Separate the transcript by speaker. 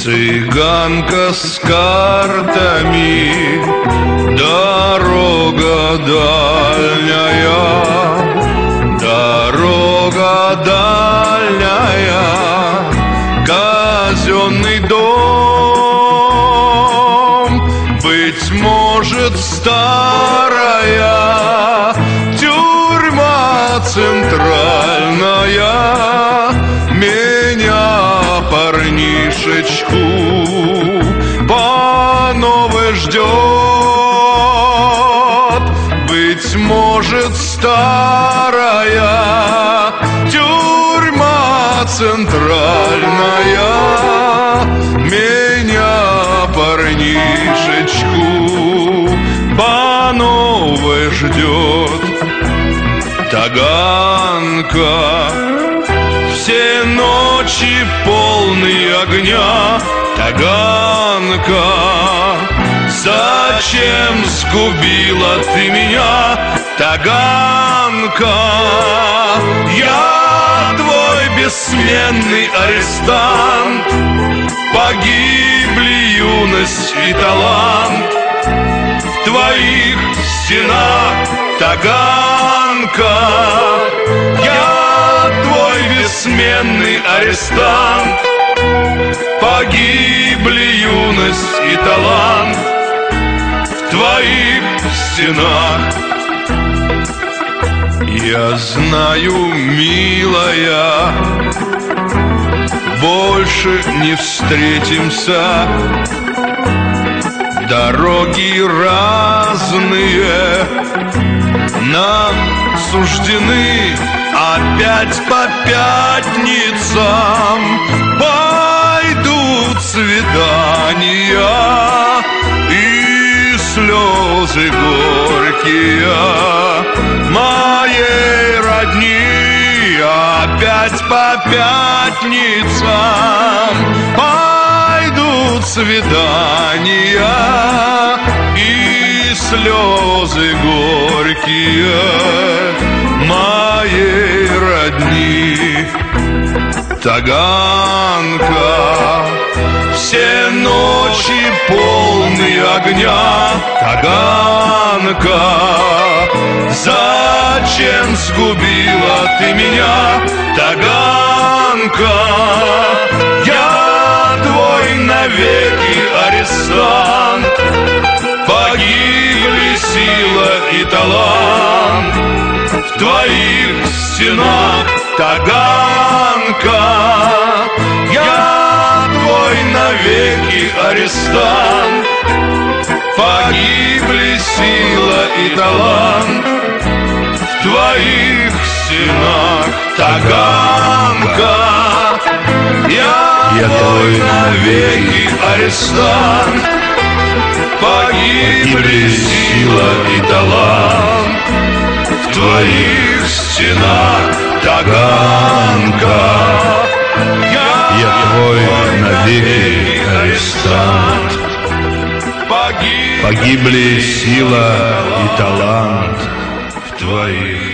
Speaker 1: Цыганка с картами, дорога дальняя, дорога дальняя, казенный дом, быть может, старая тюрьма центральная, меня, парнишечку, по новой ждет. Быть может, старая тюрьма центральная меня, парнишечку, по новой ждет. Таганка, все ночи полные огня, Таганка, зачем сгубила ты меня, Таганка? Я твой бессменный арестант, погибли юность и талант в твоих стенах, Таганка. Я твой бессменный арестант, погибли юность и талант в твоих стенах. Я знаю, милая, больше не встретимся. Дороги разные нам суждены, опять по пятницам пойдут свидания и слезы горькие моей родни. Опять по пятницам пойдут свидания и слезы горькие моей родни. Таганка, все ночи полные огня, Таганка, зачем сгубила ты меня, Таганка? Я твой навеки арестант, погибли сила и талант в твоих стенах, Таганка. Я твой навеки арестант, погибли сила и талант в твоих стенах, Таганка. Я твой навеки арестант, погибли сила и талант в твоих стенах, Таганка. Я твой навеки арестант, погибли сила и талант в твоих